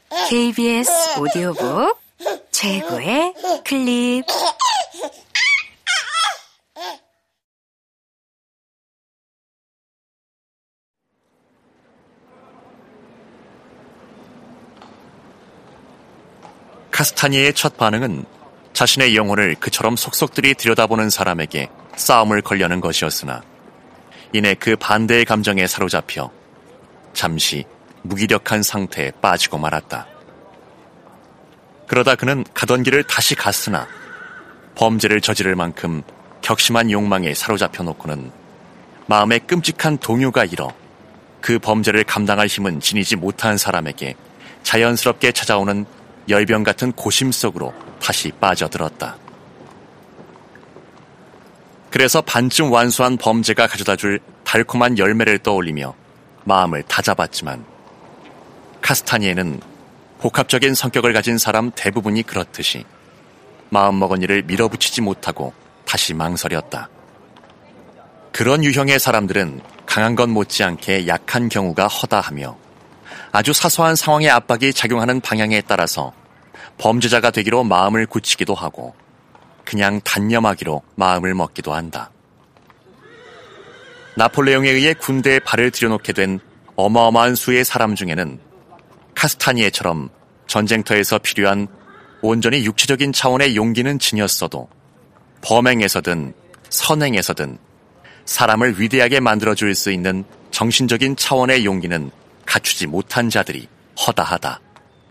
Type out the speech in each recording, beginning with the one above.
KBS 오디오북 최고의 클립. 카스타니에의 첫 반응은 자신의 영혼을 그처럼 속속들이 들여다보는 사람에게 싸움을 걸려는 것이었으나 이내 그 반대의 감정에 사로잡혀 잠시 무기력한 상태에 빠지고 말았다. 그러다 그는 가던 길을 다시 갔으나 범죄를 저지를 만큼 격심한 욕망에 사로잡혀 놓고는 마음에 끔찍한 동요가 일어 그 범죄를 감당할 힘은 지니지 못한 사람에게 자연스럽게 찾아오는 열병 같은 고심 속으로 다시 빠져들었다. 그래서 반쯤 완수한 범죄가 가져다줄 달콤한 열매를 떠올리며 마음을 다잡았지만 카스타니에는 복합적인 성격을 가진 사람 대부분이 그렇듯이 마음먹은 일을 밀어붙이지 못하고 다시 망설였다. 그런 유형의 사람들은 강한 것 못지않게 약한 경우가 허다하며 아주 사소한 상황의 압박이 작용하는 방향에 따라서 범죄자가 되기로 마음을 굳히기도 하고 그냥 단념하기로 마음을 먹기도 한다. 나폴레옹에 의해 군대에 발을 들여놓게 된 어마어마한 수의 사람 중에는 카스타니에처럼 전쟁터에서 필요한 온전히 육체적인 차원의 용기는 지녔어도 범행에서든 선행에서든 사람을 위대하게 만들어줄 수 있는 정신적인 차원의 용기는 갖추지 못한 자들이 허다하다.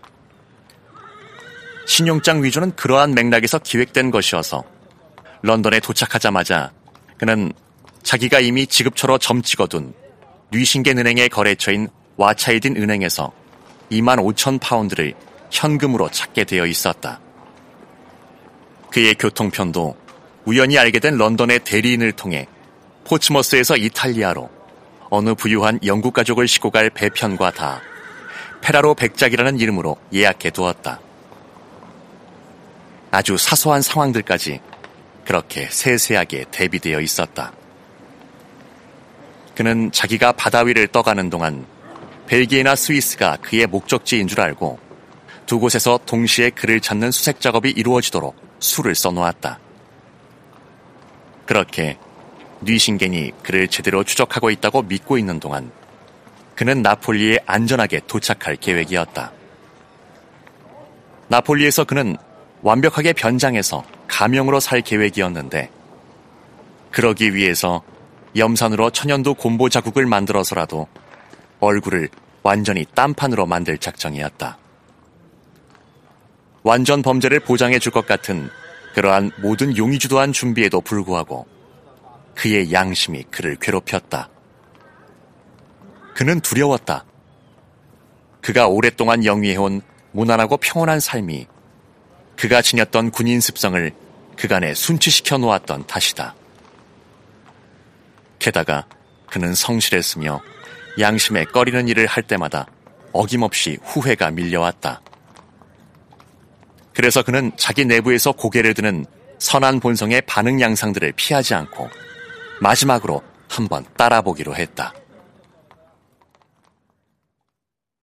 신용장 위조는 그러한 맥락에서 기획된 것이어서 런던에 도착하자마자 그는 자기가 이미 지급처로 점찍어둔 뉘싱겐 은행의 거래처인 와차이딘 은행에서 25,000파운드를 현금으로 찾게 되어 있었다. 그의 교통편도 우연히 알게 된 런던의 대리인을 통해 포츠머스에서 이탈리아로 어느 부유한 영국 가족을 싣고 갈 배편과 다 페라로 백작이라는 이름으로 예약해 두었다. 아주 사소한 상황들까지 그렇게 세세하게 대비되어 있었다. 그는 자기가 바다 위를 떠가는 동안 벨기에나 스위스가 그의 목적지인 줄 알고 두 곳에서 동시에 그를 찾는 수색 작업이 이루어지도록 수를 써놓았다. 그렇게 뉘싱겐이 그를 제대로 추적하고 있다고 믿고 있는 동안 그는 나폴리에 안전하게 도착할 계획이었다. 나폴리에서 그는 완벽하게 변장해서 가명으로 살 계획이었는데 그러기 위해서 염산으로 천연두 곰보 자국을 만들어서라도 얼굴을 완전히 딴판으로 만들 작정이었다. 완전 범죄를 보장해 줄 것 같은 그러한 모든 용의주도한 준비에도 불구하고 그의 양심이 그를 괴롭혔다. 그는 두려웠다. 그가 오랫동안 영위해온 무난하고 평온한 삶이 그가 지녔던 군인 습성을 그간에 순치시켜 놓았던 탓이다. 게다가 그는 성실했으며 양심에 꺼리는 일을 할 때마다 어김없이 후회가 밀려왔다. 그래서 그는 자기 내부에서 고개를 드는 선한 본성의 반응 양상들을 피하지 않고 마지막으로 한번 따라보기로 했다.